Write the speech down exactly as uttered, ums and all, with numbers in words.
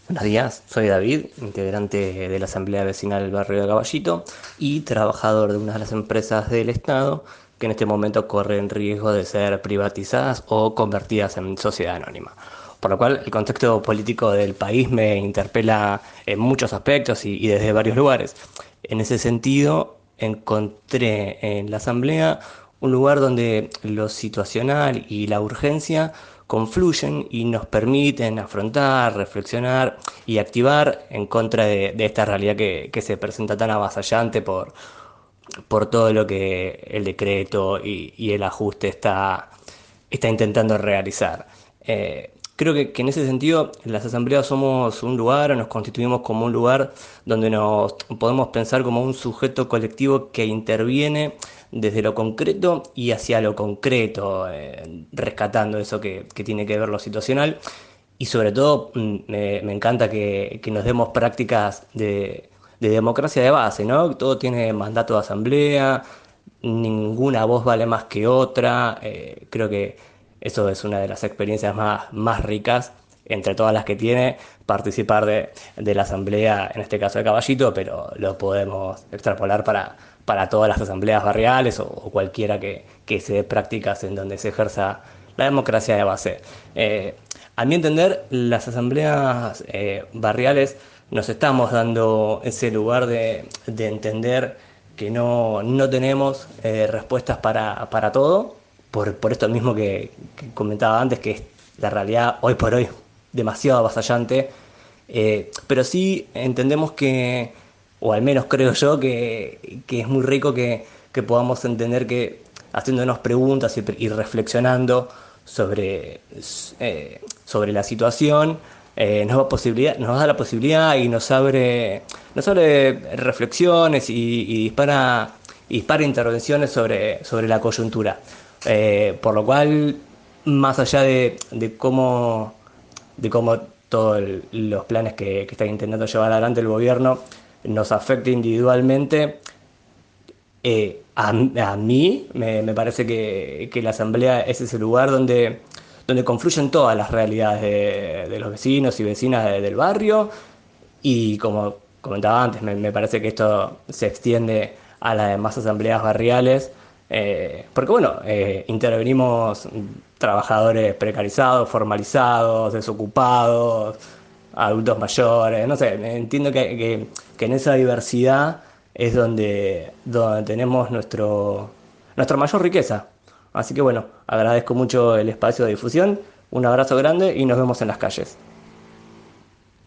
Buenos días, soy David, integrante de la Asamblea Vecinal del barrio de Caballito y trabajador de una de las empresas del Estado que en este momento corren riesgo de ser privatizadas o convertidas en sociedad anónima. Por lo cual el contexto político del país me interpela en muchos aspectos y, y desde varios lugares. En ese sentido, encontré en la Asamblea un lugar donde lo situacional y la urgencia confluyen y nos permiten afrontar, reflexionar y activar en contra de, de esta realidad que, que se presenta tan avasallante por, por todo lo que el decreto y, y el ajuste está, está intentando realizar. Eh, creo que, que en ese sentido las asambleas somos un lugar, o nos constituimos como un lugar donde nos podemos pensar como un sujeto colectivo que interviene desde lo concreto y hacia lo concreto, eh, rescatando eso que, que tiene que ver lo situacional. Y sobre todo mm, me, me encanta que, que nos demos prácticas de, de democracia de base, ¿no? Todo tiene mandato de asamblea, ninguna voz vale más que otra. Eh, creo que eso es una de las experiencias más, más ricas entre todas las que tiene participar de, de la asamblea, en este caso de Caballito, pero lo podemos extrapolar para, para todas las asambleas barriales o, o cualquiera que, que se dé prácticas en donde se ejerza la democracia de base. Eh, a mi entender, las asambleas eh, barriales nos estamos dando ese lugar de, de entender que no, no tenemos eh, respuestas para, para todo, por, por esto mismo que, que comentaba antes, que es la realidad hoy por hoy demasiado avasallante, eh, pero sí entendemos que, o al menos creo yo, que, que es muy rico que, que podamos entender que haciéndonos preguntas y, y reflexionando sobre, eh, sobre la situación, eh, nos, da posibilidad, nos da la posibilidad y nos abre, nos abre reflexiones y, y dispara, y dispara intervenciones sobre, sobre la coyuntura. Eh, por lo cual, más allá de, de cómo, de cómo todos los planes que, que está intentando llevar adelante el gobierno nos afecta individualmente, eh, a, a mí me, me parece que, que la asamblea es ese lugar donde, donde confluyen todas las realidades de, de los vecinos y vecinas de- del barrio y como comentaba antes, me, me parece que esto se extiende a las demás asambleas barriales, eh, porque bueno, eh, intervenimos trabajadores precarizados, formalizados, desocupados, adultos mayores, no sé, entiendo que, que- que en esa diversidad es donde, donde tenemos nuestro, nuestra mayor riqueza. Así que bueno, agradezco mucho el espacio de difusión, un abrazo grande y nos vemos en las calles.